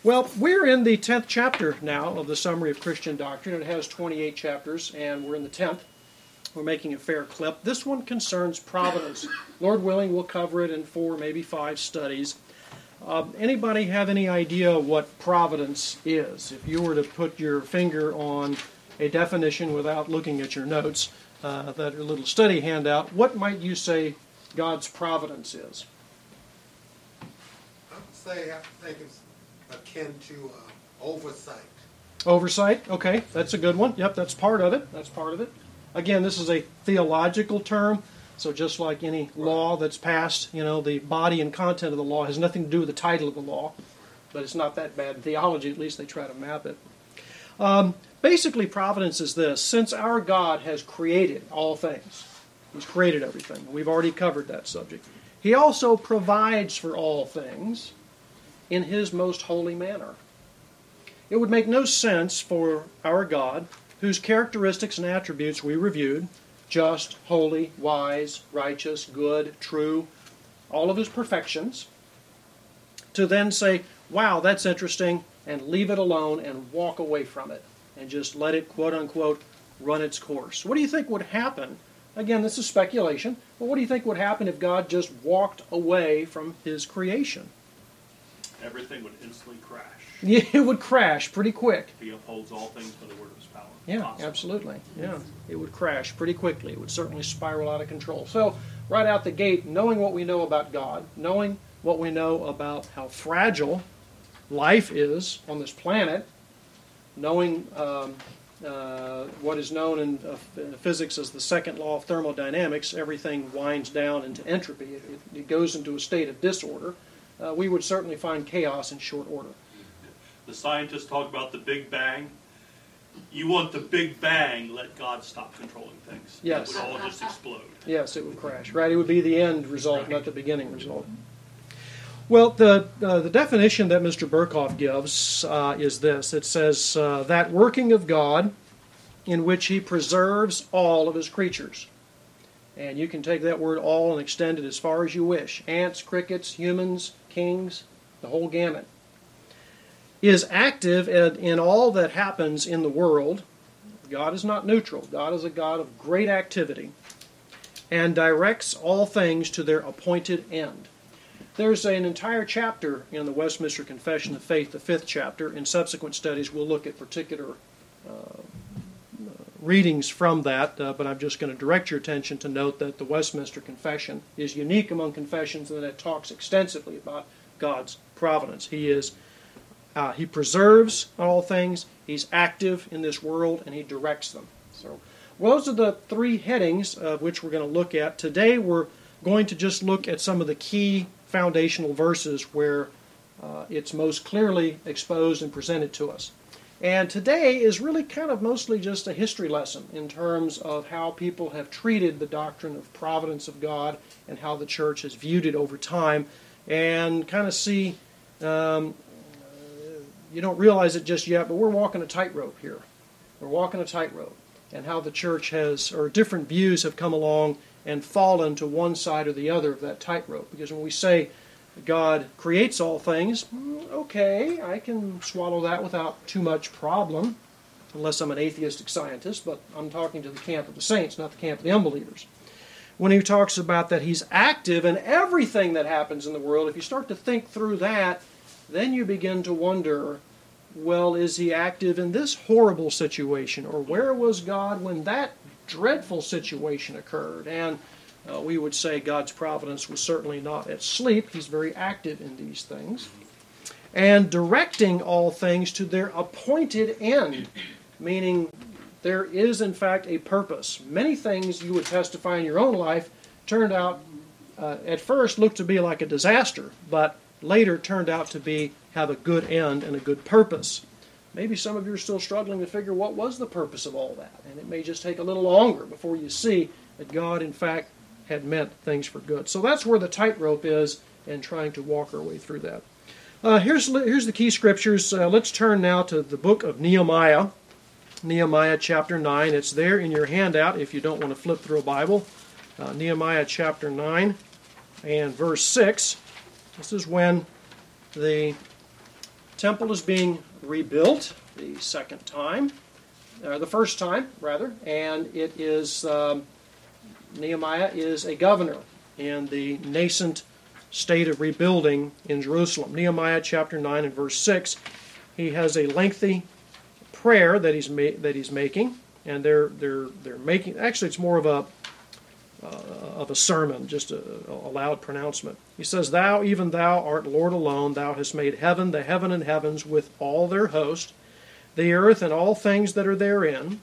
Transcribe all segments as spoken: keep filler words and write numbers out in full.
Well, we're in the tenth chapter now of the Summary of Christian Doctrine. It has twenty-eight chapters, and we're in the tenth. We're making a fair clip. This one concerns providence. Lord willing, we'll cover it in four, maybe five studies. Uh, anybody have any idea what providence is? If you were to put your finger on a definition without looking at your notes, uh, that little study handout, what might you say God's providence is? I would say I think it's akin to uh, oversight. Oversight, okay, that's a good one. Yep, that's part of it. That's part of it. Again, this is a theological term, so just like any law that's passed, you know, the body and content of the law has nothing to do with the title of the law, but it's not that bad in theology. At least they try to map it. Um, basically, providence is this. Since our God has created all things, He's created everything. We've already covered that subject. He also provides for all things in His most holy manner. It would make no sense for our God, whose characteristics and attributes we reviewed, just, holy, wise, righteous, good, true, all of His perfections, to then say, wow, that's interesting, and leave it alone and walk away from it, and just let it, quote-unquote, run its course. What do you think would happen? Again, this is speculation, but what do you think would happen if God just walked away from His creation? Everything would instantly crash. Yeah, it would crash pretty quick. He upholds all things by the word of His power. Yeah, Possible. absolutely. Yeah, it would crash pretty quickly. It would certainly spiral out of control. So, right out the gate, knowing what we know about God, knowing what we know about how fragile life is on this planet, knowing um, uh, what is known in, uh, in physics as the second law of thermodynamics, everything winds down into entropy. It, it, it goes into a state of disorder. Uh, we would certainly find chaos in short order. The scientists talk about the Big Bang. You want the Big Bang, let God stop controlling things. Yes. It would all just explode. Yes, it would crash. Right, it would be the end result, right, not the beginning result. Well, the uh, the definition that Mister Berkhoff gives uh, is this. It says, uh, that working of God in which He preserves all of His creatures. And you can take that word all and extend it as far as you wish. Ants, crickets, humans, kings, the whole gamut. Is active in all that happens in the world. God is not neutral. God is a God of great activity. And directs all things to their appointed end. There's an entire chapter in the Westminster Confession of Faith, the fifth chapter. In subsequent studies, we'll look at particular uh, readings from that, uh, but I'm just going to direct your attention to note that the Westminster Confession is unique among confessions and that it talks extensively about God's providence. He is uh, He preserves all things, He's active in this world, and He directs them. So, well, those are the three headings of which we're going to look at. Today we're going to just look at some of the key foundational verses where uh, it's most clearly exposed and presented to us. And today is really kind of mostly just a history lesson in terms of how people have treated the doctrine of providence of God and how the church has viewed it over time, and kind of see, um, you don't realize it just yet, but we're walking a tightrope here. We're walking a tightrope, and how the church has, or different views have come along and fallen to one side or the other of that tightrope. Because when we say God creates all things, okay, I can swallow that without too much problem, unless I'm an atheistic scientist, but I'm talking to the camp of the saints, not the camp of the unbelievers. When he talks about that He's active in everything that happens in the world, if you start to think through that, then you begin to wonder, well, is He active in this horrible situation? Or where was God when that dreadful situation occurred? And Uh, we would say God's providence was certainly not at sleep. He's very active in these things. And directing all things to their appointed end, meaning there is in fact a purpose. Many things you would testify in your own life turned out, uh, at first looked to be like a disaster, but later turned out to be have a good end and a good purpose. Maybe some of you are still struggling to figure what was the purpose of all that, and it may just take a little longer before you see that God in fact had meant things for good. So that's where the tightrope is in trying to walk our way through that. Uh, here's, here's the key scriptures. Uh, let's turn now to the book of Nehemiah. Nehemiah chapter nine. It's there in your handout if you don't want to flip through a Bible. Uh, Nehemiah chapter nine and verse six. This is when the temple is being rebuilt the second time, or the first time, rather, and it is, um, Nehemiah is a governor in the nascent state of rebuilding in Jerusalem. Nehemiah chapter nine and verse six, he has a lengthy prayer that he's ma- that he's making, and they're they're they're making. Actually, it's more of a uh, of a sermon, just a, a loud pronouncement. He says, "Thou, even thou, art Lord alone. Thou hast made heaven, the heaven and heavens, with all their host, the earth and all things that are therein,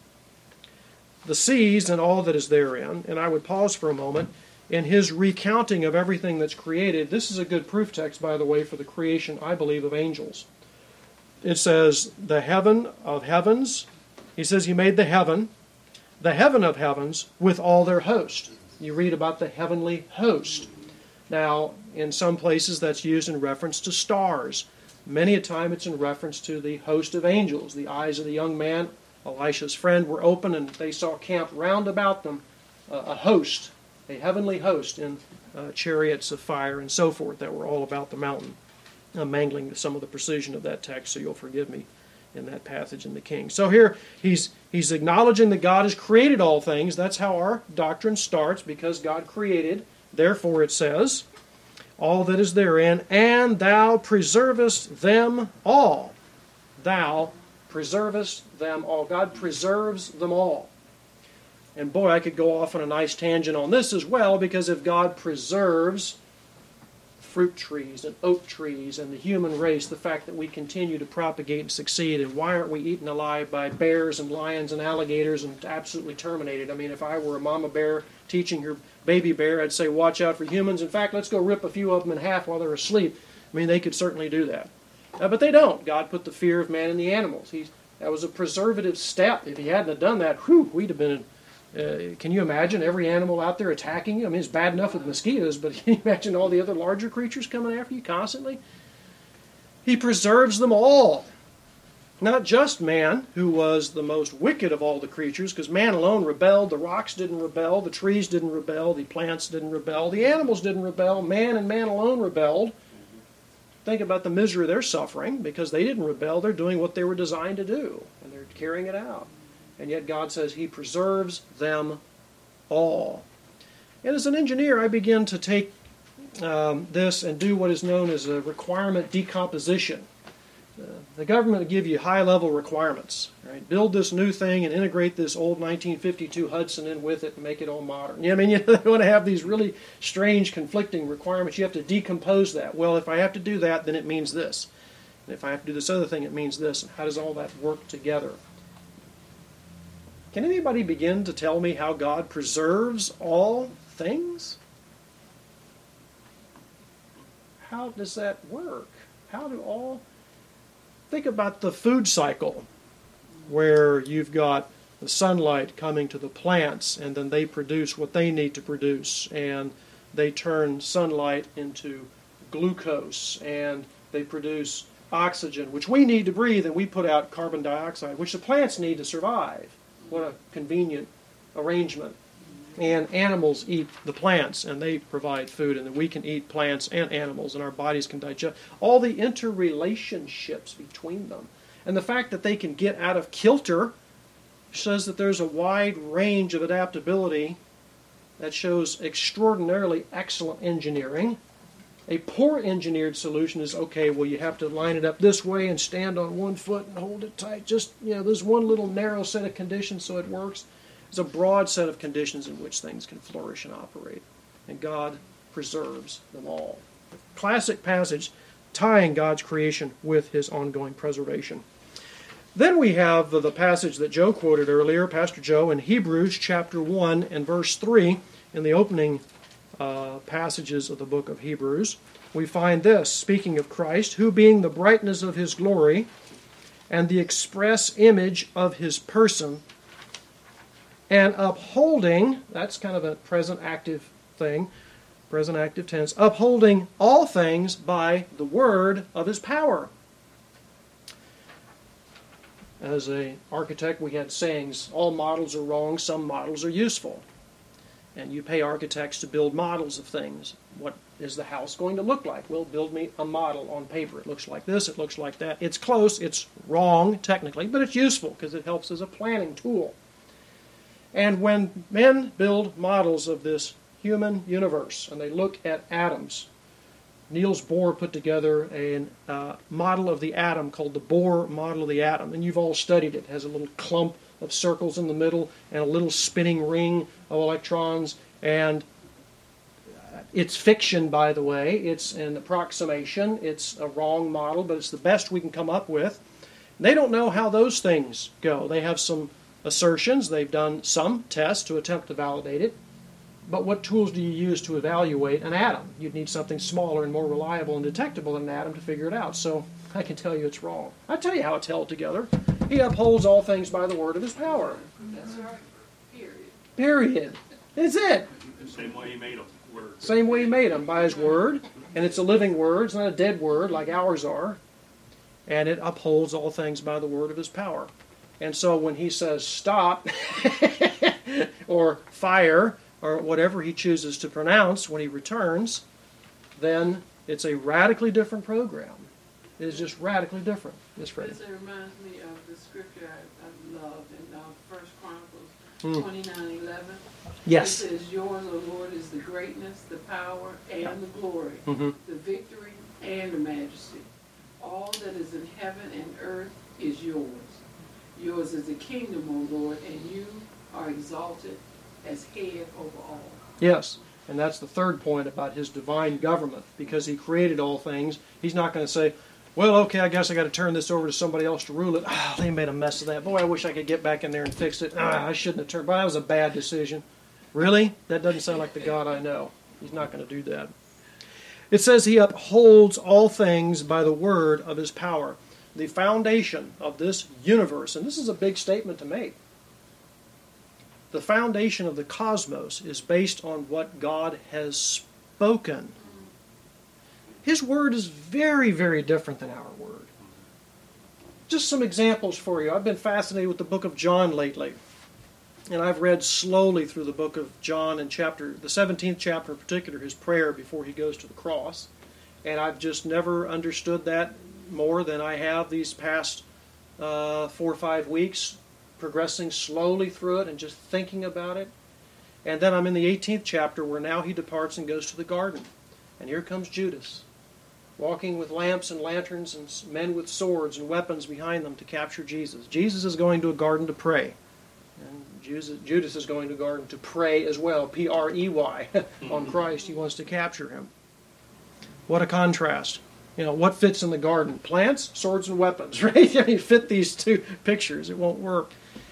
the seas and all that is therein." And I would pause for a moment. In his recounting of everything that's created, this is a good proof text, by the way, for the creation, I believe, of angels. It says, the heaven of heavens, he says he made the heaven, the heaven of heavens with all their host. You read about the heavenly host. Now, in some places that's used in reference to stars. Many a time it's in reference to the host of angels. The eyes of the young man, Elisha's friend, were open, and they saw camped round about them uh, a host, a heavenly host in uh, chariots of fire and so forth that were all about the mountain. I'm mangling some of the precision of that text, so you'll forgive me in that passage in the King. So here he's he's acknowledging that God has created all things. That's how our doctrine starts, because God created. Therefore it says, all that is therein, and thou preservest them all. Thou preservest them all. God preserves them all. And boy, I could go off on a nice tangent on this as well, because if God preserves fruit trees and oak trees and the human race, the fact that we continue to propagate and succeed, and why aren't we eaten alive by bears and lions and alligators and absolutely terminated? I mean, if I were a mama bear teaching her baby bear, I'd say, watch out for humans. In fact, let's go rip a few of them in half while they're asleep. I mean, they could certainly do that. Uh, but they don't. God put the fear of man in the animals. He's, that was a preservative step. If he hadn't have done that, whew, we'd have been in Uh, can you imagine every animal out there attacking you? I mean, it's bad enough with mosquitoes, but can you imagine all the other larger creatures coming after you constantly? He preserves them all. Not just man, who was the most wicked of all the creatures, because man alone rebelled. The rocks didn't rebel. The trees didn't rebel. The plants didn't rebel. The animals didn't rebel. Man and man alone rebelled. Think about the misery they're suffering, because they didn't rebel. They're doing what they were designed to do, and they're carrying it out. And yet God says he preserves them all. And as an engineer, I begin to take um, this and do what is known as a requirement decomposition. Uh, the government will give you high-level requirements. Right? Build this new thing and integrate this old nineteen fifty-two Hudson in with it and make it all modern. You know, I mean, you want to have these really strange, conflicting requirements. You have to decompose that. Well, if I have to do that, then it means this. And if I have to do this other thing, it means this. And how does all that work together? Can anybody begin to tell me how God preserves all things? How does that work? How do all... Think about the food cycle, where you've got the sunlight coming to the plants, and then they produce what they need to produce, and they turn sunlight into glucose, and they produce oxygen, which we need to breathe, and we put out carbon dioxide, which the plants need to survive. What a convenient arrangement. And animals eat the plants, and they provide food, and then we can eat plants and animals, and our bodies can digest. All the interrelationships between them. And the fact that they can get out of kilter says that there's a wide range of adaptability that shows extraordinarily excellent engineering. A poor engineered solution is, okay, well, you have to line it up this way and stand on one foot and hold it tight. Just, you know, there's one little narrow set of conditions so it works. There's a broad set of conditions in which things can flourish and operate. And God preserves them all. Classic passage tying God's creation with his ongoing preservation. Then we have the passage that Joe quoted earlier, Pastor Joe, in Hebrews chapter one and verse three, in the opening Uh, passages of the book of Hebrews. We find this, speaking of Christ, who being the brightness of his glory and the express image of his person, and upholding, that's kind of a present active thing, present active tense, upholding all things by the word of his power. As an architect, we had sayings, all models are wrong, some models are useful. And you pay architects to build models of things. What is the house going to look like? Well, build me a model on paper. It looks like this, it looks like that. It's close, it's wrong technically, but it's useful because it helps as a planning tool. And when men build models of this human universe, and they look at atoms, Niels Bohr put together a uh, model of the atom called the Bohr model of the atom, and you've all studied it. It has a little clump of circles in the middle and a little spinning ring of electrons, and it's fiction, by the way. It's an approximation. It's a wrong model, but it's the best we can come up with. They don't know how those things go. They have some assertions. They've done some tests to attempt to validate it. But what tools do you use to evaluate an atom? You'd need something smaller and more reliable and detectable than an atom to figure it out. So I can tell you it's wrong. I'll tell you how it's held together. He upholds all things by the word of his power. That's right. Period. Period. That's it. The same way he made them. Word. Same way he made them, by his word. And it's a living word. It's not a dead word like ours are. And it upholds all things by the word of his power. And so when he says stop or fire or whatever he chooses to pronounce when he returns, then it's a radically different program. It is just radically different. Yes, Freddie. This reminds me of the scripture I, I love in uh, First Chronicles Mm. twenty-nine eleven. Yes. It says, yours, O Lord, is the greatness, the power, and the glory, Mm-hmm. the victory, and the majesty. All that is in heaven and earth is yours. Yours is the kingdom, O Lord, and you are exalted as head over all. Yes. And that's the third point about his divine government. Because he created all things, he's not going to say, well, okay, I guess I got to turn this over to somebody else to rule it. Ah, they made a mess of that. Boy, I wish I could get back in there and fix it. Ah, I shouldn't have turned. But that was a bad decision. Really? That doesn't sound like the God I know. He's not going to do that. It says he upholds all things by the word of his power. The foundation of this universe, and this is a big statement to make. The foundation of the cosmos is based on what God has spoken. His word is very, very different than our word. Just some examples for you. I've been fascinated with the book of John lately. And I've read slowly through the book of John and chapter, the seventeenth chapter in particular, his prayer before he goes to the cross. And I've just never understood that more than I have these past uh, four or five weeks, progressing slowly through it and just thinking about it. And then I'm in the eighteenth chapter where now he departs and goes to the garden. And here comes Judas, walking with lamps and lanterns and men with swords and weapons behind them to capture Jesus. Jesus is going to a garden to pray. And Judas is going to a garden to pray as well, P R E Y, on Christ. He wants to capture him. What a contrast. You know, what fits in the garden? Plants, swords, and weapons, right? I mean, fit these two pictures. It won't work.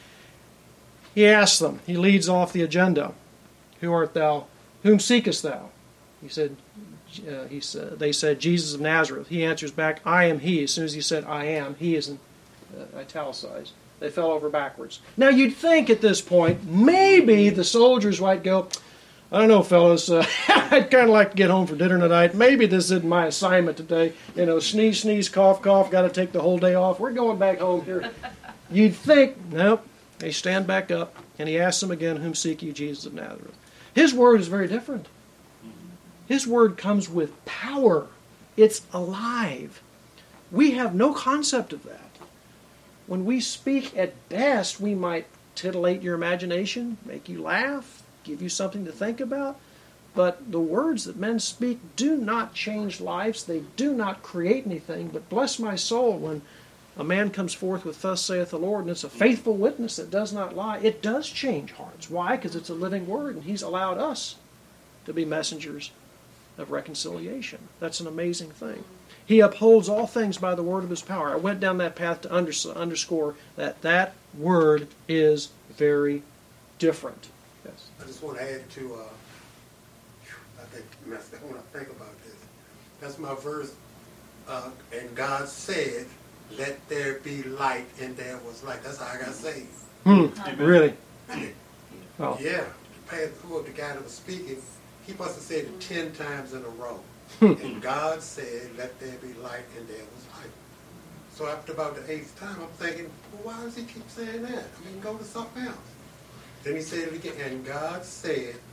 He asks them. He leads off the agenda. Who art thou? Whom seekest thou? He said, uh, he said, they said, Jesus of Nazareth. He answers back, I am he. As soon as he said, I am, he is in uh, italicized. They fell over backwards. Now, you'd think at this point, maybe the soldiers might go, I don't know, fellas, uh, I'd kind of like to get home for dinner tonight. Maybe this isn't my assignment today. You know, sneeze, sneeze, cough, cough, got to take the whole day off. We're going back home here. You'd think, nope. They stand back up, and he asks them again, whom seek you, Jesus of Nazareth? His word is very different. His word comes with power. It's alive. We have no concept of that. When we speak, at best, we might titillate your imagination, make you laugh, give you something to think about. But the words that men speak do not change lives. They do not create anything. But bless my soul, when a man comes forth with thus saith the Lord, and it's a faithful witness that does not lie, it does change hearts. Why? Because it's a living word, and he's allowed us to be messengers of reconciliation. That's an amazing thing. He upholds all things by the word of his power. I went down that path to underscore that that word is very different. Yes. I just want to add to, uh, I think, when I think about this, that's my verse, uh, and God said, let there be light, and there was light. That's how I got saved. Hmm. Really? Oh. Yeah. The path who the guy that was speaking, he must have said it ten times in a row. And God said, let there be light, and there was light. So after about the eighth time, I'm thinking, well, why does he keep saying that? I mean, go to something else. Then he said it again, and God said,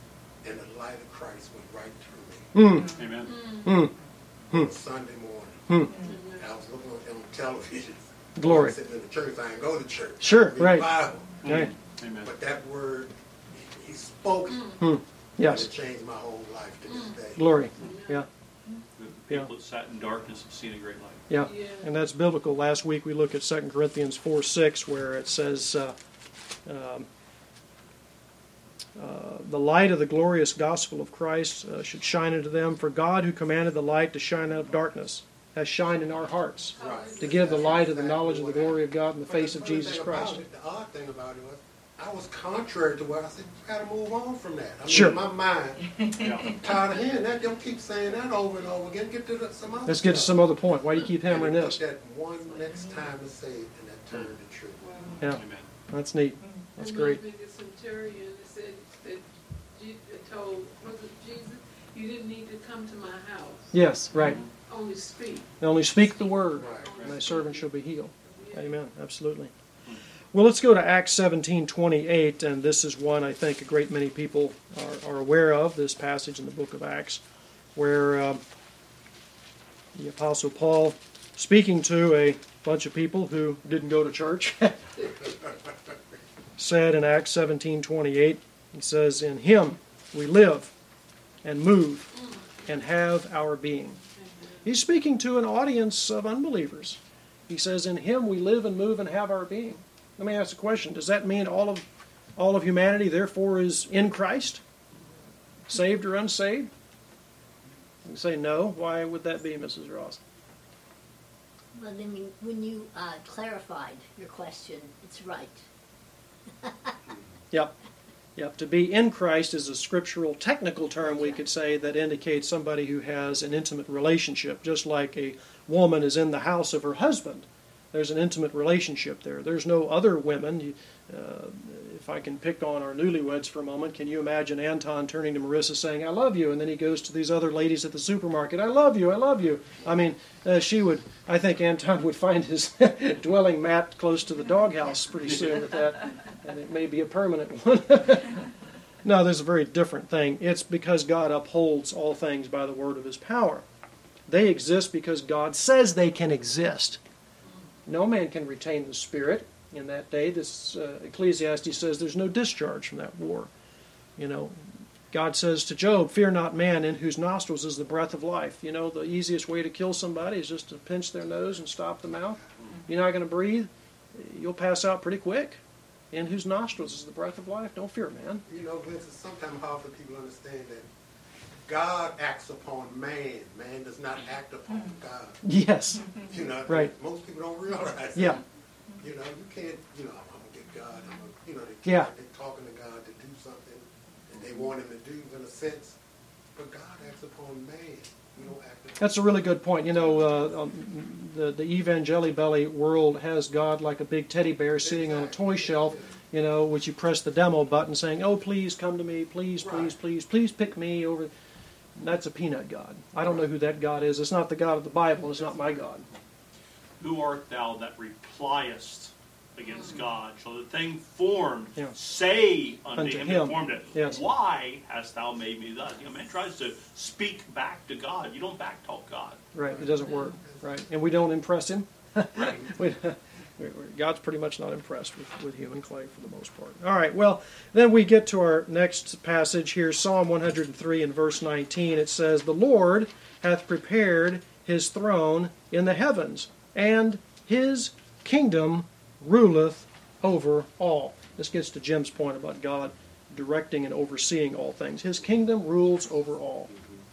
and the light of Christ went right through me. Mm. Amen. Mm. On Sunday morning, Hmm. I was looking on television. Glory. I was sitting in the church. I didn't go to church. Sure, I read right. The Bible. Okay. Amen. But that word, he, he spoke it. Hmm. And Yes. it changed my whole life to this day. Glory. Yeah. The people that sat in darkness have seen a great light. Yeah. Yeah. And that's biblical. Last week we looked at Second Corinthians four six, where it says, uh, um, uh, the light of the glorious gospel of Christ uh, should shine into them. For God, who commanded the light to shine out of darkness, has shined in our hearts Right. to give the light of the Exactly knowledge of the what glory of God in the But face the of funny Jesus thing about Christ. it, the odd thing about it was, I was contrary to what I said. You got to move on from that. I mean, Sure. in my mind, Yeah. I'm tired of hearing that. Don't keep saying that over and over again. Get to the, some other Let's get to stuff. some other point. Why do you keep hammering And it this? took that one next time to say it, and that turned to truth. Yeah, Amen. that's neat. That's And great. the biggest centurion that said that Je- that told was it Jesus, you didn't need to come to my house. Yes, right. Only speak. Only speak the word, Right. and thy servant shall be healed. Yeah. Amen. Absolutely. Well, let's go to Acts seventeen twenty-eight, and this is one I think a great many people are, are aware of, this passage in the book of Acts, where um, the Apostle Paul, speaking to a bunch of people who didn't go to church, said in Acts seventeen twenty-eight, he says, in him we live and move and have our being. He's speaking to an audience of unbelievers. He says, in him we live and move and have our being. Let me ask a question. Does that mean all of all of humanity therefore is in Christ? Saved or unsaved? You say no. Why would that be, Missus Ross? Well, I mean, when you uh, clarified your question, it's right. Yep. Yep. To be in Christ is a scriptural technical term, we could say, that indicates somebody who has an intimate relationship, just like a woman is in the house of her husband. There's an intimate relationship there. There's no other women. You, uh, if I can pick on our newlyweds for a moment, can you imagine Anton turning to Marissa saying, I love you, and then he goes to these other ladies at the supermarket, I love you, I love you. I mean, uh, she would, I think Anton would find his dwelling mat close to the doghouse pretty soon with that, and it may be a permanent one. No, there's a very different thing. It's because God upholds all things by the word of his power. They exist because God says they can exist. No man can retain the Spirit in that day. This uh, Ecclesiastes says there's no discharge from that war. You know, God says to Job, fear not man in whose nostrils is the breath of life. You know, the easiest way to kill somebody is just to pinch their nose and stop the mouth. You're not going to breathe. You'll pass out pretty quick. In whose nostrils is the breath of life. Don't fear man. You know, Vince, it's sometimes hard for people to understand that God acts upon man. Man does not act upon God. Yes. You know, Right. most people don't realize Yeah. that. You know, you can't, you know, I'm going to get God. I'm gonna, you know, they, Yeah. they're talking to God to do something and they want him to do in a sense. But God acts upon man. We don't act upon That's a really good point. You know, uh, um, the the Evangeli Belly world has God like a big teddy bear sitting on a toy shelf, you know, which you press the demo button saying, oh, please come to me, please, please, Right. please, please pick me over. That's a peanut God. I don't know who that God is. It's not the God of the Bible. It's not my God. Who art thou that repliest against God? Shall the thing formed Yeah. say unto, Unto him, him. that formed it, Yes. why hast thou made me thus? You know, man tries to speak back to God. You don't back talk God. Right? It doesn't work. Right? And we don't impress him. Right. we, God's pretty much not impressed with, with human clay for the most part. All right, well, then we get to our next passage here, Psalm one hundred three and verse nineteen. It says, the Lord hath prepared his throne in the heavens, and his kingdom ruleth over all. This gets to Jim's point about God directing and overseeing all things. His kingdom rules over all.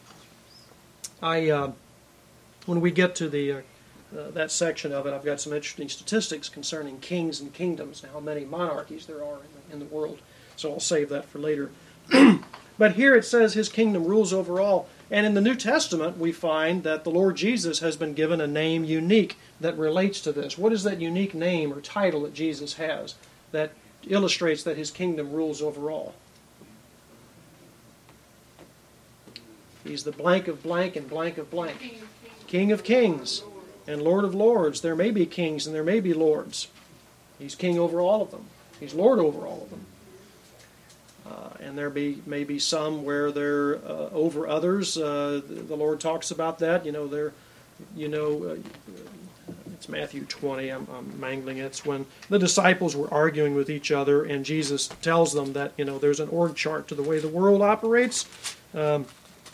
I, uh, when we get to the uh, Uh, that section of it, I've got some interesting statistics concerning kings and kingdoms and how many monarchies there are in the, in the world. So I'll save that for later. But here it says his kingdom rules over all. And in the New Testament, we find that the Lord Jesus has been given a name unique that relates to this. What is that unique name or title that Jesus has that illustrates that his kingdom rules over all? He's the blank of blank and blank of blank. King of kings and Lord of lords. There may be kings and there may be lords. He's king over all of them. He's Lord over all of them. Uh, and there be may be some where they're uh, over others. Uh, the, the Lord talks about that. You know, they're, you know, uh, it's Matthew twenty. I'm, I'm mangling it. It's when the disciples were arguing with each other, and Jesus tells them that, you know, there's an org chart to the way the world operates. Um,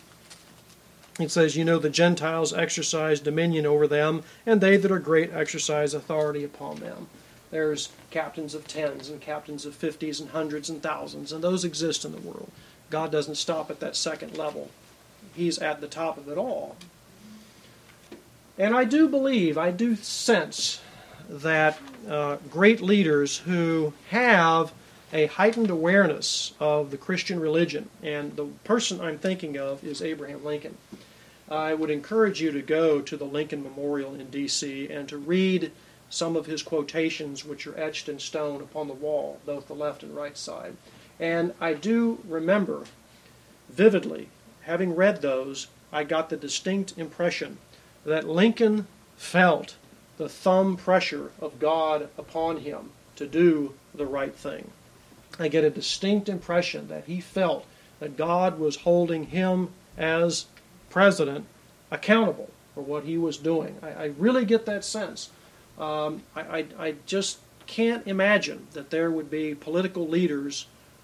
it says, you know, the Gentiles exercise dominion over them, and they that are great exercise authority upon them. There's captains of tens and captains of fifties and hundreds and thousands, and those exist in the world. God doesn't stop at that second level. He's at the top of it all. And I do believe, I do sense that uh, great leaders who have a heightened awareness of the Christian religion, and the person I'm thinking of is Abraham Lincoln. I would encourage you to go to the Lincoln Memorial in D C and to read some of his quotations, which are etched in stone upon the wall, both the left and right side. And I do remember vividly, having read those, I got the distinct impression that Lincoln felt the thumb pressure of God upon him to do the right thing. I get a distinct impression that he felt that God was holding him as president accountable for what he was doing. I, I really get that sense. Um, I, I, I just can't imagine that there would be political leaders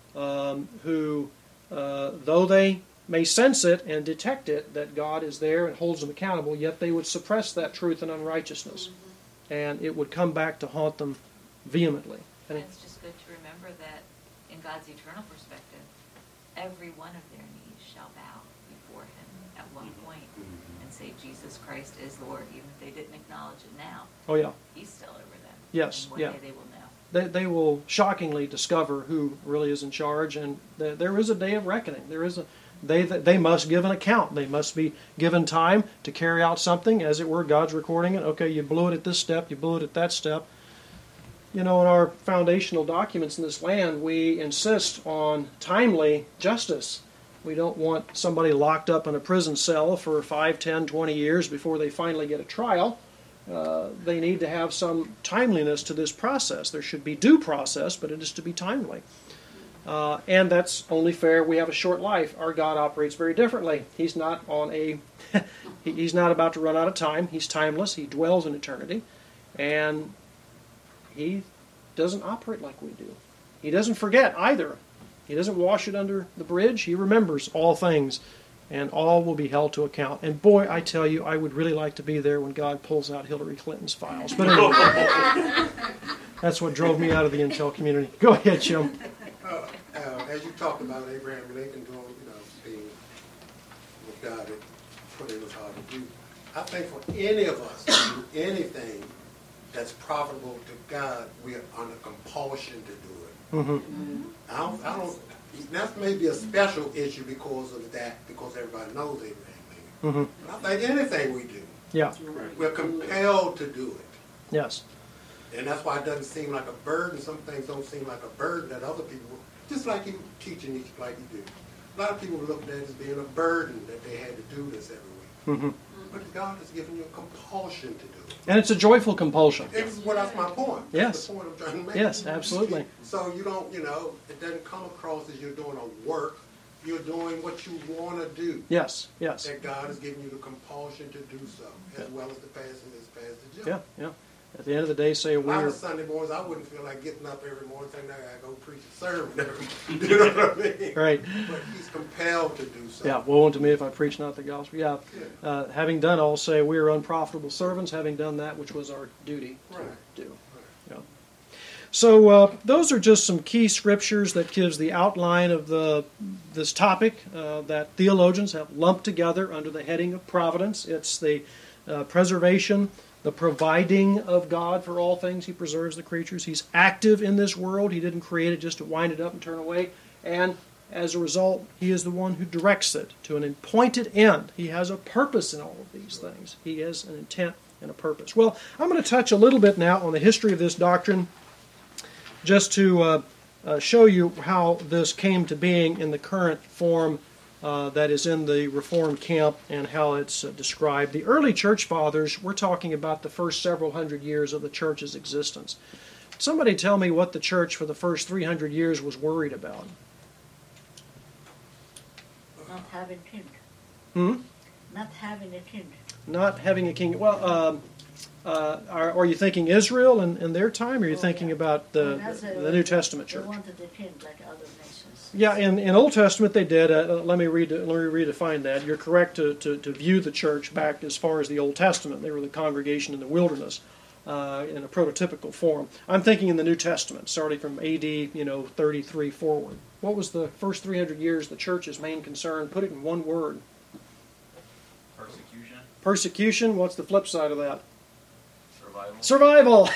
um, who, uh, though they may sense it and detect it, that God is there and holds them accountable, yet they would suppress that truth and unrighteousness. Mm-hmm. And it would come back to haunt them vehemently. And it's just good to remember that in God's eternal perspective, every one of their knees shall bow before him at one point and say, Jesus Christ is Lord, even if they didn't acknowledge it now. Oh, yeah. He's still over them. Yes, and one yeah. day they will know. They, they will shockingly discover who really is in charge, and th- there is a day of reckoning. There is a they they must give an account. They must be given time to carry out something, as it were. God's recording it. Okay, you blew it at this step. You blew it at that step. You know, in our foundational documents in this land, we insist on timely justice. We don't want somebody locked up in a prison cell for five, ten, twenty years before they finally get a trial. Uh, they need to have some timeliness to this process. There should be due process, but it is to be timely. Uh, and that's only fair. We have a short life. Our God operates very differently. He's not on a he's not about to run out of time. He's timeless. He dwells in eternity. And he doesn't operate like we do. He doesn't forget either. He doesn't wash it under the bridge. He remembers all things, and all will be held to account. And boy, I tell you, I would really like to be there when God pulls out Hillary Clinton's files. But anyway, that's what drove me out of the intel community. Go ahead, Jim. Uh, uh, as you talked about Abraham Lincoln doing, you know, being what God had put in his heart to do, I think for any of us to do anything that's profitable to God, we are under compulsion to do it. Mm-hmm. I don't, I don't, that may be a special issue because of that, because everybody knows Abraham Lincoln. Mm-hmm. But I think anything we do, Yeah. we're compelled to do it. Yes. And that's why it doesn't seem like a burden. Some things don't seem like a burden that other people, just like you teaching each like you do. A lot of people look at it as being a burden that they had to do this every week. Mm-hmm. But God has given you a compulsion to do it. And it's a joyful compulsion. This is what that's my point. Yes. That's the point I'm trying to make. Yes, absolutely. So you don't, you know, it doesn't come across as you're doing a work. You're doing what you want to do. Yes, yes. That God has given you the compulsion to do so, as well as the passing this past the Yeah, judge. yeah. At the end of the day, say a A lot word. of Sunday mornings, I wouldn't feel like getting up every morning saying, I gotta go preach a sermon every You know what I mean? Right. But he's compelled to do so. Yeah, woe unto me if I preach not the gospel. Yeah. Yeah. Uh, having done all, say, we are unprofitable servants, having done that which was our duty to Right. do. Yeah. So uh, those are just some key scriptures that gives the outline of the this topic uh, that theologians have lumped together under the heading of providence. It's the uh, preservation, the providing of God for all things. He preserves the creatures. He's active in this world. He didn't create it just to wind it up and turn away. And as a result, he is the one who directs it to an appointed end. He has a purpose in all of these things. He has an intent and a purpose. Well, I'm going to touch a little bit now on the history of this doctrine, just to uh, uh, show you how this came to being in the current form uh, that is in the Reformed camp and how it's uh, described. The early church fathers, we're talking about the first several hundred years of the church's existence. Somebody tell me what the church for the first three hundred years was worried about. having king. Hmm? Not having a king. Not having a king. Well, um, uh, are, are you thinking Israel in, in their time, or are you Oh, thinking yeah. about the, Oh, that's the, a- the New Testament They church? wanted a king like other nations. Yeah, in, in Old Testament they did. Uh, let me read. Let me redefine that. You're correct to, to, to view the church back as far as the Old Testament. They were the congregation in the wilderness uh, in a prototypical form. I'm thinking in the New Testament, starting from A D, you know, thirty-three forward. What was the first three hundred years the church's main concern? Put it in one word. Persecution. Persecution. What's the flip side of that? Survival. Survival.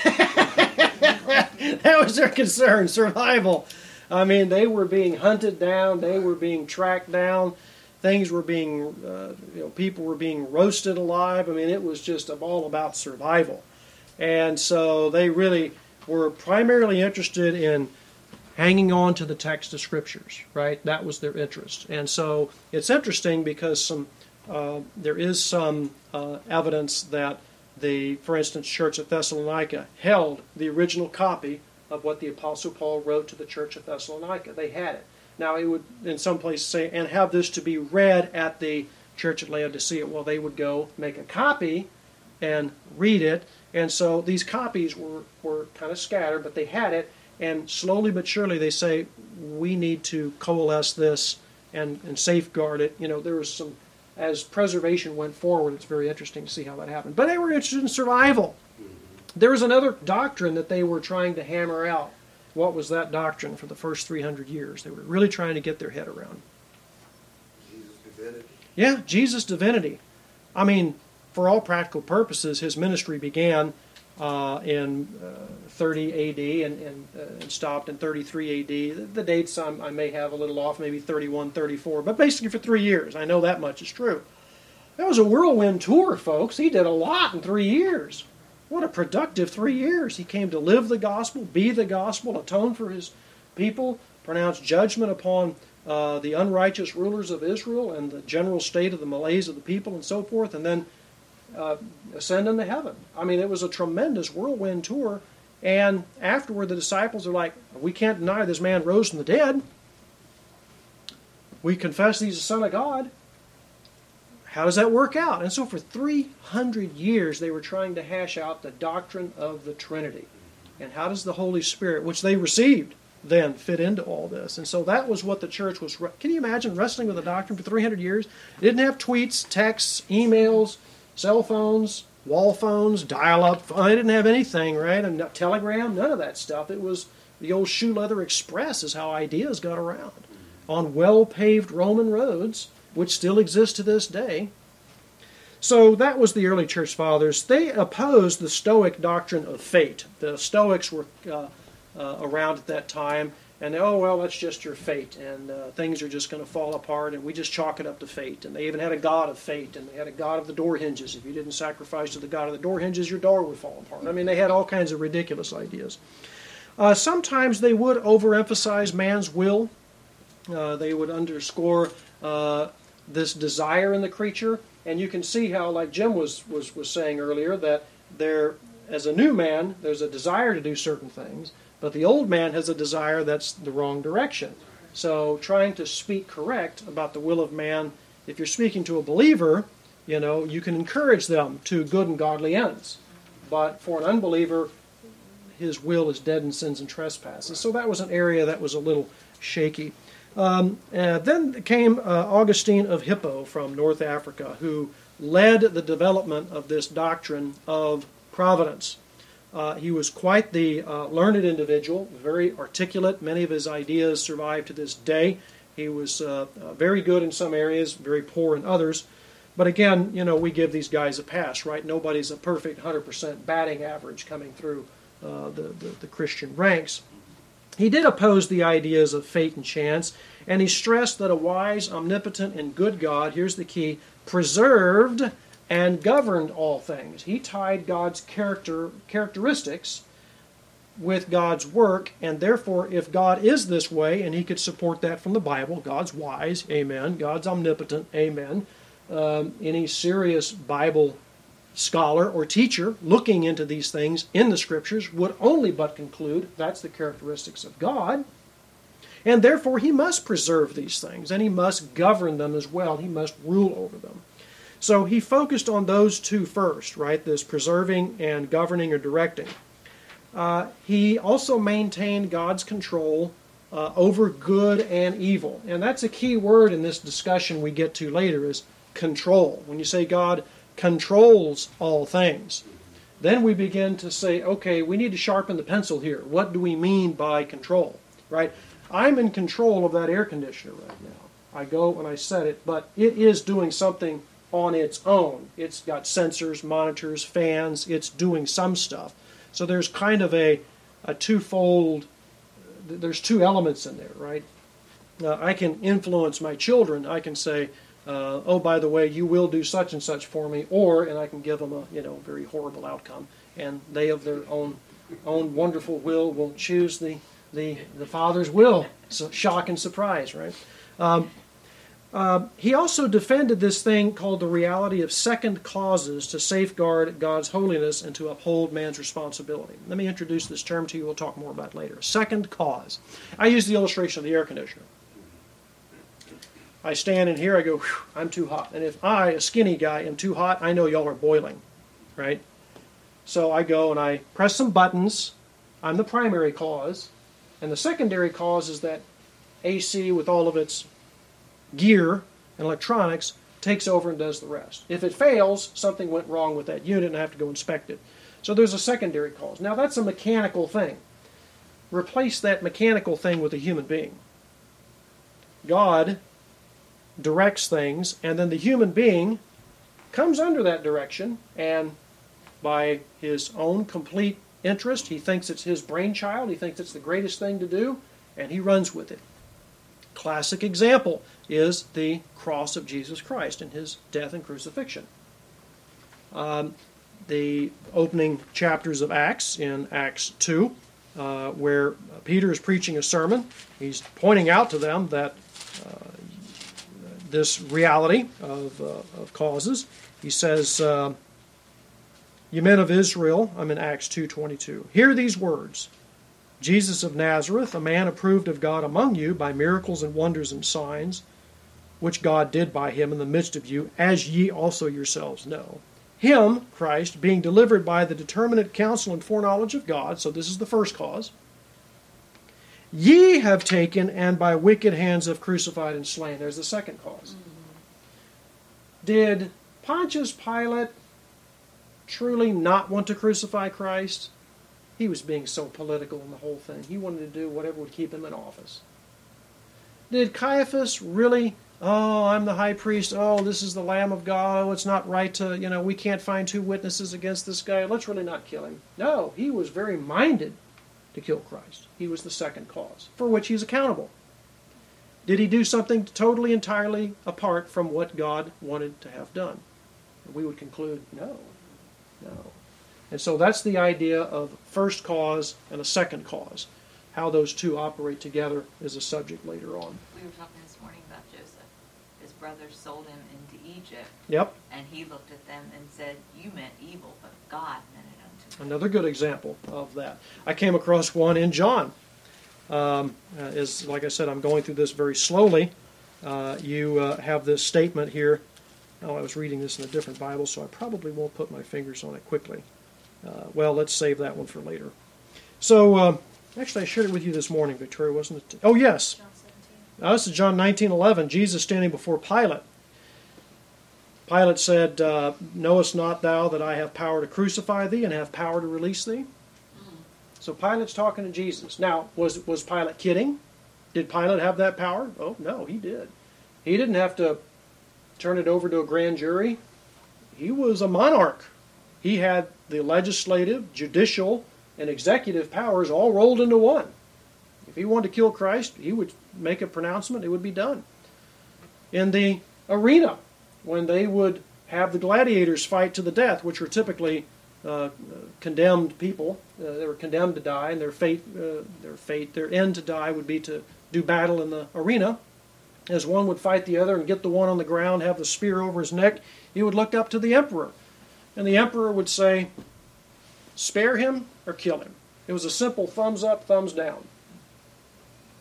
That was their concern. Survival. I mean, they were being hunted down. They were being tracked down. Things were being, uh, you know, people were being roasted alive. I mean, it was just all about survival. And so they really were primarily interested in hanging on to the text of scriptures, right? That was their interest. And so it's interesting because some uh, there is some uh, evidence that the, for instance, church at Thessalonica held the original copy of what the Apostle Paul wrote to the church of Thessalonica. They had it. Now, it would, in some places, say, and have this to be read at the church at Laodicea. Well, they would go make a copy and read it. And so these copies were, were kind of scattered, but they had it. And slowly but surely they say, we need to coalesce this and, and safeguard it. You know, there was some, as preservation went forward, it's very interesting to see how that happened. But they were interested in survival. There was another doctrine that they were trying to hammer out. What was that doctrine for the first three hundred years? They were really trying to get their head around. Jesus' divinity. Yeah, Jesus' divinity. I mean, for all practical purposes, his ministry began uh, in uh, thirty A D and, and, uh, and stopped in thirty-three A D. The, the dates I'm, I may have a little off, maybe thirty-one, thirty-four, but basically for three years. I know that much is true. That was a whirlwind tour, folks. He did a lot in three years. What a productive three years. He came to live the gospel, be the gospel, atone for his people, pronounce judgment upon uh, the unrighteous rulers of Israel and the general state of the malaise of the people and so forth, and then uh, ascend into heaven. I mean, it was a tremendous whirlwind tour, and afterward the disciples are like, we can't deny this man rose from the dead. We confess he's the Son of God. How does that work out? And so for three hundred years they were trying to hash out the doctrine of the Trinity. And how does the Holy Spirit, which they received, then fit into all this? And so that was what the church was. Can you imagine wrestling with the doctrine for three hundred years? It didn't have tweets, texts, emails, cell phones, wall phones, dial-up. They didn't have anything, right? And telegram, none of that stuff. It was the old shoe leather express is how ideas got around on well-paved Roman roads, which still exist to this day. So that was the early church fathers. They opposed the Stoic doctrine of fate. The Stoics were uh, uh, around at that time, and they, oh, well, that's just your fate, and uh, things are just going to fall apart, and we just chalk it up to fate. And they even had a god of fate, and they had a god of the door hinges. If you didn't sacrifice to the god of the door hinges, your door would fall apart. I mean, they had all kinds of ridiculous ideas. Uh, sometimes they would overemphasize man's will. Uh, they would underscore uh, this desire in the creature, and you can see how, like Jim was, was, was saying earlier, that there, as a new man, there's a desire to do certain things, but the old man has a desire that's the wrong direction. So trying to speak correct about the will of man, if you're speaking to a believer, you know, you can encourage them to good and godly ends. But for an unbeliever, his will is dead in sins and trespasses. So that was an area that was a little shaky. Um, uh, then came uh, Augustine of Hippo from North Africa, who led the development of this doctrine of providence. Uh, he was quite the uh, learned individual, very articulate. Many of his ideas survive to this day. He was uh, uh, very good in some areas, very poor in others. But again, you know, we give these guys a pass, right? Nobody's a perfect one hundred percent batting average coming through uh, the, the, the Christian ranks. He did oppose the ideas of fate and chance, and he stressed that a wise, omnipotent, and good God, here's the key, preserved and governed all things. He tied God's character characteristics with God's work, and therefore, if God is this way, and he could support that from the Bible, God's wise, amen, God's omnipotent, amen, um, any serious Bible scholar or teacher looking into these things in the Scriptures would only but conclude that's the characteristics of God. And therefore he must preserve these things, and he must govern them as well. He must rule over them. So he focused on those two first, right? This preserving and governing or directing. Uh, he also maintained God's control uh, over good and evil. And that's a key word in this discussion we get to later, is control. When you say God controls all things, then we begin to say, okay, we need to sharpen the pencil here. What do we mean by control, right? I'm in control of that air conditioner right now. I go and I set it, but it is doing something on its own. It's got sensors, monitors, fans. It's doing some stuff. So there's kind of a, a twofold, there's two elements in there, right? Uh, I can influence my children. I can say, uh, oh, by the way, you will do such and such for me, or, and I can give them a, you know, very horrible outcome. And they of their own own wonderful will will choose the, the, the Father's will. So shock and surprise, right? Um, Uh, he also defended this thing called the reality of second causes to safeguard God's holiness and to uphold man's responsibility. Let me introduce this term to you. We'll talk more about it later. Second cause. I use the illustration of the air conditioner. I stand in here, I go, I'm too hot. And if I, a skinny guy, am too hot, I know y'all are boiling, right? So I go and I press some buttons. I'm the primary cause. And the secondary cause is that A C with all of its gear and electronics takes over and does the rest. If it fails, something went wrong with that unit and I have to go inspect it. So there's a secondary cause. Now that's a mechanical thing. Replace that mechanical thing with a human being. God directs things, and then the human being comes under that direction, and by his own complete interest, he thinks it's his brainchild, he thinks it's the greatest thing to do, and he runs with it. Classic example is the cross of Jesus Christ and his death and crucifixion. Um, the opening chapters of Acts, in Acts two, uh, where Peter is preaching a sermon, he's pointing out to them that uh, this reality of, uh, of causes. He says, uh, "You men of Israel," I'm in Acts two twenty-two, "hear these words. Jesus of Nazareth, a man approved of God among you by miracles and wonders and signs, which God did by him in the midst of you, as ye also yourselves know. Him, Christ, being delivered by the determinate counsel and foreknowledge of God," so this is the first cause, "ye have taken and by wicked hands have crucified and slain." There's the second cause. Mm-hmm. Did Pontius Pilate truly not want to crucify Christ? He was being so political in the whole thing. He wanted to do whatever would keep him in office. Did Caiaphas really, oh, I'm the high priest, oh, this is the Lamb of God, oh, it's not right to, you know, we can't find two witnesses against this guy, let's really not kill him. No, he was very minded to kill Christ. He was the second cause, for which he's accountable. Did he do something totally, entirely apart from what God wanted to have done? We would conclude, no, no. And so that's the idea of first cause and a second cause. How those two operate together is a subject later on. We were talking this morning about Joseph. His brothers sold him into Egypt. Yep. And he looked at them and said, "You meant evil, but God meant it unto good." Another good example of that. I came across one in John. Um, uh, is like I said, I'm going through this very slowly. Uh, you uh, have this statement here. Oh, I was reading this in a different Bible, so I probably won't put my fingers on it quickly. Uh, well, let's save that one for later. So, uh, actually, I shared it with you this morning, Victoria, wasn't it? Oh, yes. John seventeen. Now, this is John nineteen eleven. Jesus standing before Pilate. Pilate said, uh, "Knowest not thou that I have power to crucify thee and have power to release thee?" Mm-hmm. So Pilate's talking to Jesus. Now, was was Pilate kidding? Did Pilate have that power? Oh, no, he did. He didn't have to turn it over to a grand jury. He was a monarch. He had the legislative, judicial, and executive powers all rolled into one. If he wanted to kill Christ, he would make a pronouncement, it would be done. In the arena, when they would have the gladiators fight to the death, which were typically uh, condemned people, uh, they were condemned to die, and their fate, uh, their fate, their end to die would be to do battle in the arena. As one would fight the other and get the one on the ground, have the spear over his neck, he would look up to the emperor. And the emperor would say, "Spare him or kill him." It was a simple thumbs up, thumbs down.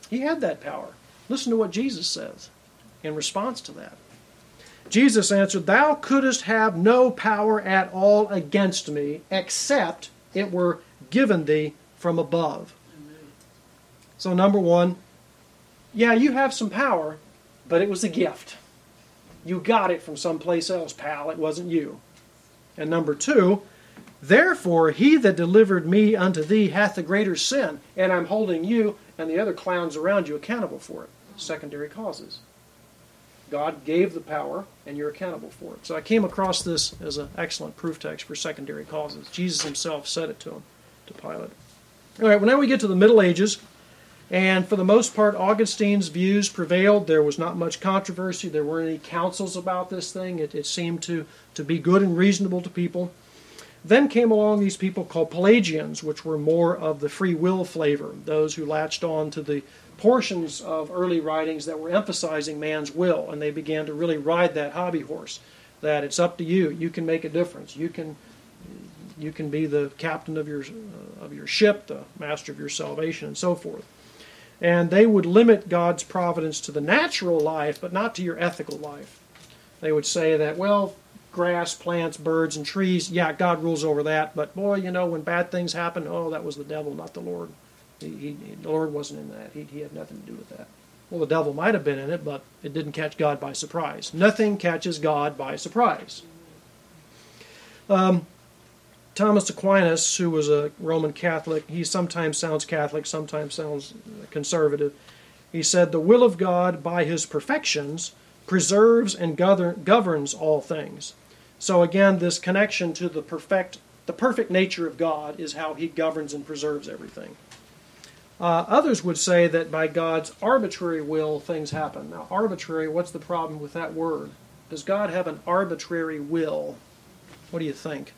He had that power. Listen to what Jesus says in response to that. Jesus answered, "Thou couldst have no power at all against me, except it were given thee from above." Amen. So number one, yeah, you have some power, but it was a gift. You got it from someplace else, pal. It wasn't you. And number two, therefore he that delivered me unto thee hath the greater sin, and I'm holding you and the other clowns around you accountable for it. Secondary causes. God gave the power, and you're accountable for it. So I came across this as an excellent proof text for secondary causes. Jesus himself said it to him, to Pilate. All right, well, now we get to the Middle Ages, and for the most part, Augustine's views prevailed. There was not much controversy. There weren't any councils about this thing. It, it seemed to, to be good and reasonable to people. Then came along these people called Pelagians, which were more of the free will flavor, those who latched on to the portions of early writings that were emphasizing man's will, and they began to really ride that hobby horse, that it's up to you. You can make a difference. You can you can be the captain of your uh, of your ship, the master of your salvation, and so forth. And they would limit God's providence to the natural life, but not to your ethical life. They would say that, well, grass, plants, birds, and trees, yeah, God rules over that, but boy, you know, when bad things happen, oh, that was the devil, not the Lord. He, he, the Lord wasn't in that. He, he had nothing to do with that. Well, the devil might have been in it, but it didn't catch God by surprise. Nothing catches God by surprise. Um, Thomas Aquinas, who was a Roman Catholic, he sometimes sounds Catholic, sometimes sounds conservative. He said, "The will of God by his perfections preserves and govern, governs all things." So again, this connection to the perfect, the perfect nature of God is how he governs and preserves everything. Uh, others would say that by God's arbitrary will, things happen. Now, arbitrary, what's the problem with that word? Does God have an arbitrary will? What do you think?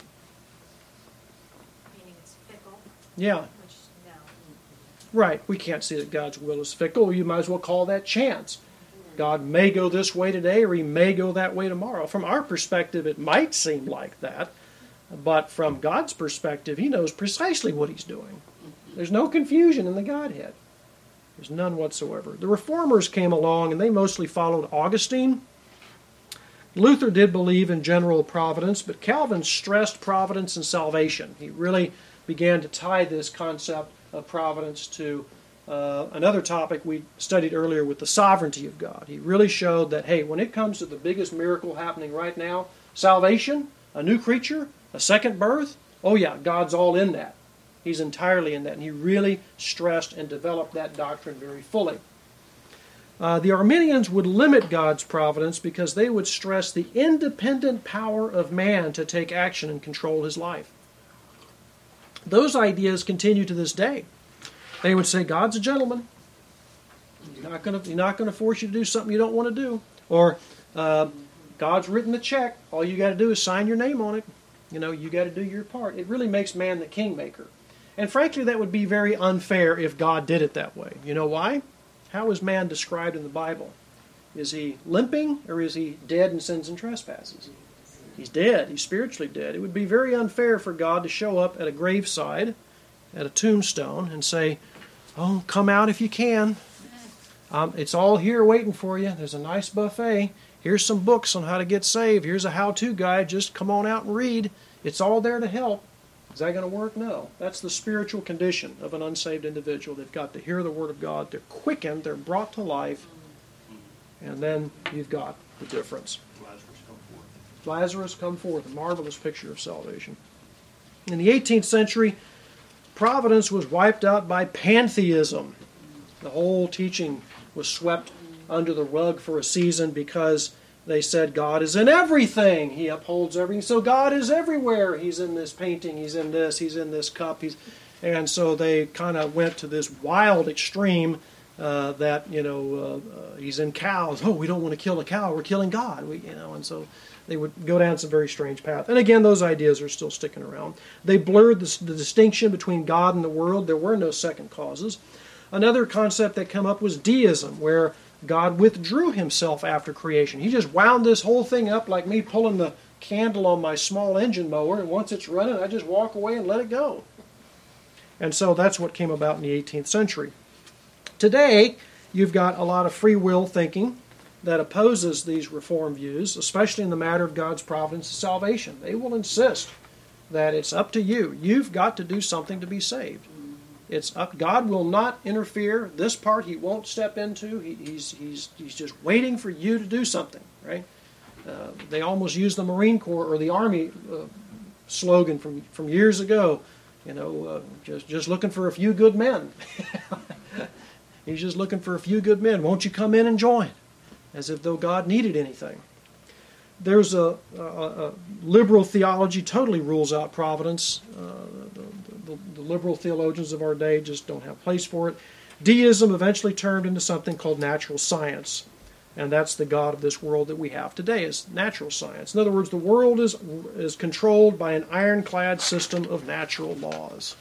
Meaning it's fickle, Yeah, which, no. right. We can't see that God's will is fickle. You might as well call that chance. God may go this way today, or he may go that way tomorrow. From our perspective, it might seem like that, but from God's perspective, he knows precisely what he's doing. There's no confusion in the Godhead. There's none whatsoever. The Reformers came along, and they mostly followed Augustine. Luther did believe in general providence, but Calvin stressed providence and salvation. He really began to tie this concept of providence to uh, another topic we studied earlier with the sovereignty of God. He really showed that, hey, when it comes to the biggest miracle happening right now, salvation, a new creature, a second birth, oh yeah, God's all in that. He's entirely in that, and he really stressed and developed that doctrine very fully. Uh, the Arminians would limit God's providence because they would stress the independent power of man to take action and control his life. Those ideas continue to this day. They would say, God's a gentleman. He's not going to, he's not going to force you to do something you don't want to do. Or, uh, God's written the check. All you got to do is sign your name on it. You know, you got to do your part. It really makes man the kingmaker. And frankly, that would be very unfair if God did it that way. You know why? How is man described in the Bible? Is he limping, or is he dead in sins and trespasses? He's dead. He's spiritually dead. It would be very unfair for God to show up at a graveside, at a tombstone, and say, oh, come out if you can. Um, it's all here waiting for you. There's a nice buffet. Here's some books on how to get saved. Here's a how-to guide. Just come on out and read. It's all there to help. Is that going to work? No. That's the spiritual condition of an unsaved individual. They've got to hear the Word of God. They're quickened. They're brought to life. And then you've got the difference. Lazarus come forth. Lazarus come forth, a marvelous picture of salvation. In the eighteenth century, providence was wiped out by pantheism. The whole teaching was swept under the rug for a season because they said God is in everything. He upholds everything. So God is everywhere. He's in this painting. He's in this. He's in this cup. He's, and so they kind of went to this wild extreme uh, that, you know, uh, uh, he's in cows. Oh, we don't want to kill a cow. We're killing God. We, you know, and so they would go down some very strange path. And again, those ideas are still sticking around. They blurred the, the distinction between God and the world. There were no second causes. Another concept that came up was deism, where God withdrew himself after creation. He just wound this whole thing up like me pulling the candle on my small engine mower, and once it's running, I just walk away and let it go. And so that's what came about in the eighteenth century. Today, you've got a lot of free will thinking that opposes these reform views, especially in the matter of God's providence and salvation. They will insist that it's up to you. You've got to do something to be saved. It's up. God will not interfere. This part He won't step into. He, he's he's he's just waiting for you to do something. Right? Uh, they almost use the Marine Corps or the Army uh, slogan from from years ago. You know, uh, just just looking for a few good men. He's just looking for a few good men. Won't you come in and join? As if though God needed anything. There's a, a, a liberal theology totally rules out providence. Uh, the, the, the liberal theologians of our day just don't have place for it. Deism eventually turned into something called natural science. And that's the God of this world that we have today, is natural science. In other words, the world is, is controlled by an ironclad system of natural laws.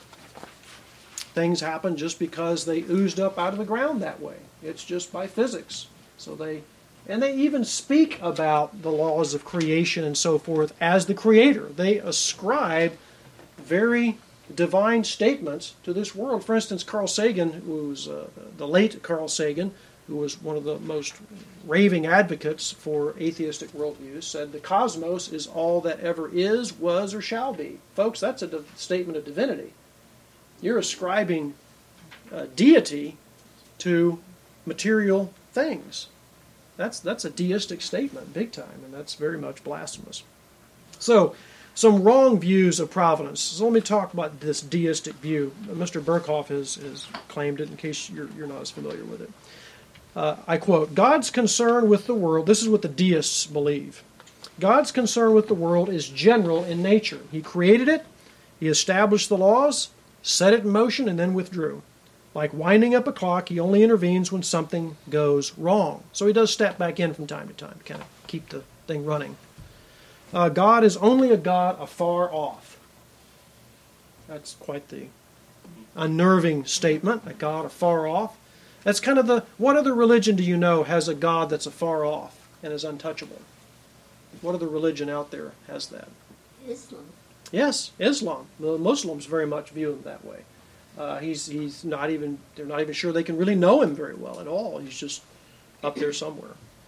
Things happen just because they oozed up out of the ground that way. It's just by physics. So they, and they even speak about the laws of creation and so forth as the creator. They ascribe very divine statements to this world. For instance, Carl Sagan, who was uh, the late Carl Sagan, who was one of the most raving advocates for atheistic worldviews, said the cosmos is all that ever is, was, or shall be. Folks, that's a div- statement of divinity. You're ascribing uh, deity to material things. That's that's a deistic statement, big time, and that's very much blasphemous. So, some wrong views of providence. So let me talk about this deistic view. Mister Berkhoff has, has claimed it, in case you're, you're not as familiar with it. Uh, I quote, God's concern with the world, this is what the deists believe. God's concern with the world is general in nature. He created it, He established the laws, set it in motion, and then withdrew. Like winding up a clock, He only intervenes when something goes wrong. So He does step back in from time to time to kind of keep the thing running. Uh, God is only a God afar off. That's quite the unnerving statement, a God afar off. That's kind of the, what other religion do you know has a God that's afar off and is untouchable? What other religion out there has that? Islam. Yes, Islam. The Muslims very much view Him that way. Uh, he's he's not even, they're not even sure they can really know Him very well at all. He's just up there somewhere.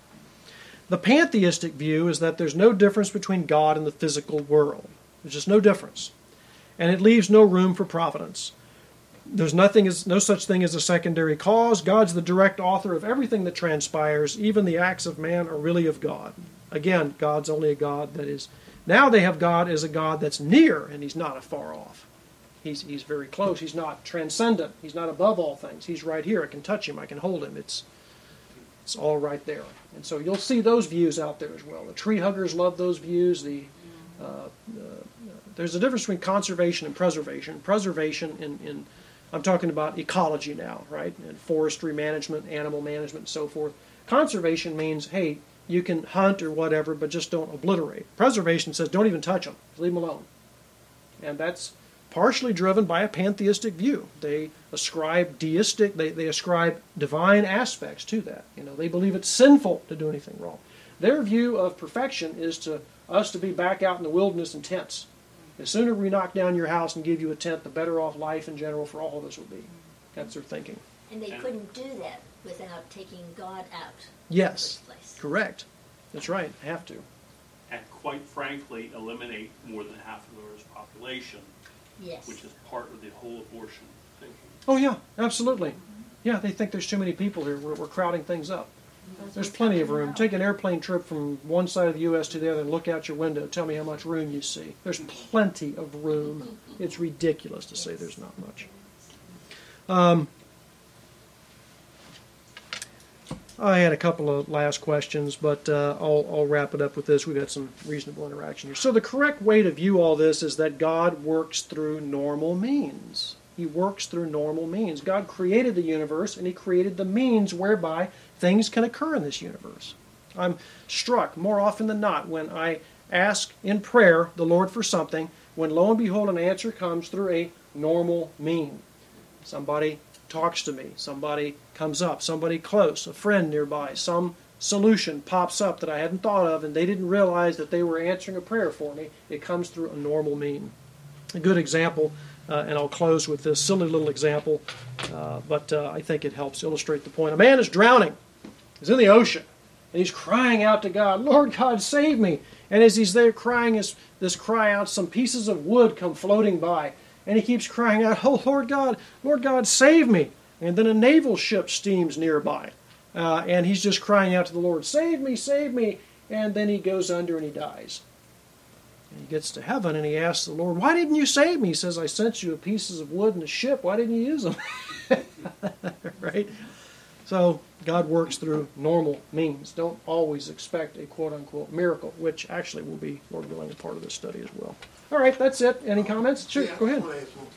The pantheistic view is that there's no difference between God and the physical world. There's just no difference. And it leaves no room for providence. There's nothing as no such thing as a secondary cause. God's the direct author of everything that transpires. Even the acts of man are really of God. Again, God's only a God that is, now they have God as a God that's near, and He's not afar off. He's, he's very close. He's not transcendent. He's not above all things. He's right here. I can touch Him. I can hold Him. It's it's all right there. And so you'll see those views out there as well. The tree huggers love those views. The uh, uh, there's a difference between conservation and preservation. Preservation in, in I'm talking about ecology now, right? And forestry management, animal management, and so forth. Conservation means, hey, you can hunt or whatever, but just don't obliterate. Preservation says don't even touch them. Leave them alone. And that's partially driven by a pantheistic view. They ascribe deistic, they, they ascribe divine aspects to that. You know, they believe it's sinful to do anything wrong. Their view of perfection is to us to be back out in the wilderness in tents. The sooner we knock down your house and give you a tent, the better off life in general for all of us will be. That's their thinking. And they couldn't do that without taking God out. Yes, In the first place. correct. That's right, have to. And quite frankly, eliminate more than half of the Earth's population, Yes. which is part of the whole abortion thinking. Oh yeah, absolutely. Yeah, they think there's too many people here. We're, we're crowding things up. There's plenty of room. Take an airplane trip from one side of the U S to the other and look out your window. Tell me how much room you see. There's plenty of room. It's ridiculous to say there's not much. Um, I had a couple of last questions, but uh, I'll, I'll wrap it up with this. We've had some reasonable interaction here. So the correct way to view all this is that God works through normal means. He works through normal means. God created the universe, and He created the means whereby things can occur in this universe. I'm struck more often than not when I ask in prayer the Lord for something, when lo and behold an answer comes through a normal mean. Somebody talks to me, somebody comes up, somebody close, a friend nearby, some solution pops up that I hadn't thought of, and they didn't realize that they were answering a prayer for me. It comes through a normal mean. A good example Uh, and I'll close with this silly little example, uh, but uh, I think it helps illustrate the point. A man is drowning. He's in the ocean, and he's crying out to God, Lord God, save me. And as he's there crying his, this cry out, some pieces of wood come floating by, and he keeps crying out, oh, Lord God, Lord God, save me. And then a naval ship steams nearby, uh, and he's just crying out to the Lord, save me, save me. And then he goes under and he dies. And he gets to heaven and he asks the Lord, why didn't you save me? He says, I sent you pieces of wood in the ship. Why didn't you use them? Right? So God works through normal means. Don't always expect a quote-unquote miracle, which actually will be, Lord willing, a part of this study as well. All right, that's it. Any comments? Sure, Yeah, go ahead. I wanna ask one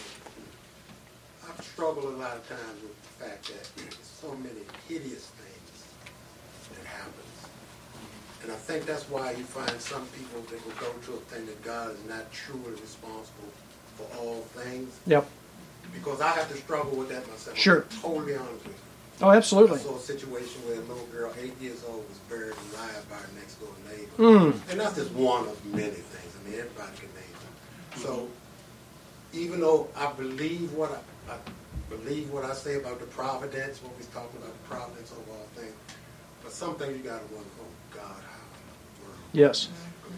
thing. I've struggled a lot of times with the fact that there's so many hideous things that happens. And I think that's why you find some people that will go to a thing that God is not truly responsible for all things. Yep. Because I have to struggle with that myself. Sure. I'm totally honest with you. Oh, absolutely. I saw a situation where a little girl, eight years old, was buried alive by her next door neighbor. Mm. And that's just one of many things. I mean, everybody can name them. So, even though I believe what I, I believe what I say about the providence, what we're talking about, the providence of all things, but some things you got to wonder, oh God, how in the world? Yes.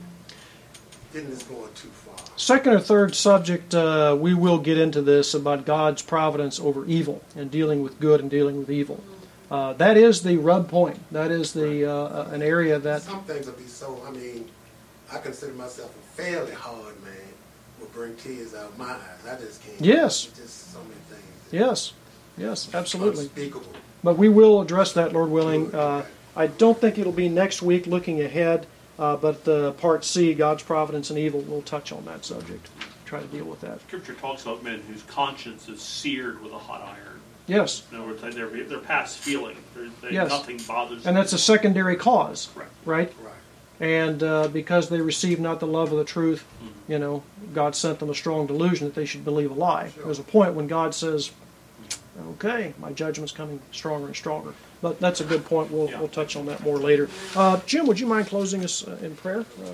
Isn't this going too far? Second or third subject, uh, we will get into this about God's providence over evil and dealing with good and dealing with evil. Uh, that is the rub point. That is the uh, an area that... Some things will be so, I mean, I consider myself a fairly hard man, will bring tears out of my eyes. I just can't. Yes. It's just so many things. Yes. Yes, absolutely. Unspeakable. But we will address that, Lord willing. Uh, I don't think it'll be next week looking ahead, uh, but uh, Part C, God's providence and evil, we'll touch on that subject. Try to deal with that. Scripture talks about men whose conscience is seared with a hot iron. Yes. In other words, they're, they're past feeling. They're, they, Yes. Nothing bothers them. And that's a secondary cause, Correct. right? Right. And uh, because they received not the love of the truth, you know, God sent them a strong delusion that they should believe a lie. Sure. There's a point when God says, okay, my judgment's coming stronger and stronger. But that's a good point. We'll, Yeah. we'll touch on that more later. Uh, Jim, would you mind closing us uh, in prayer? Uh,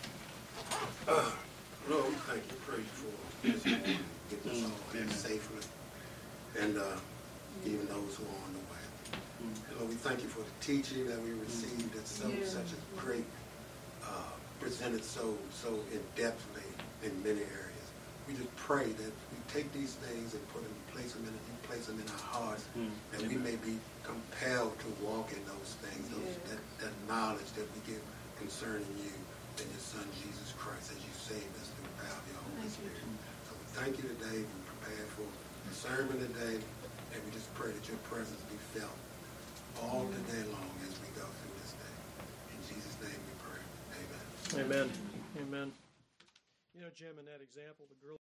Uh, Lord, we thank you, praise you for this morning, getting us all in safely, and uh, even those who are on the way. And Lord, we thank you for the teaching that we received. That's so Yeah. such a great, uh, presented so so in depthly in many areas. We just pray that we take these things and put them, place them in, you place them in our hearts, Mm. that we may be compelled to walk in those things, those, Yeah. that, that knowledge that we get concerning you and your Son Jesus Christ as you saved us through the power of your Holy Thank you. Spirit. So we thank you today. We prepare for the sermon today, and we just pray that your presence be felt all the day long as we go through this day. In Jesus' name we pray. Amen. Amen. Amen. You know, Jim, in that example, the girl...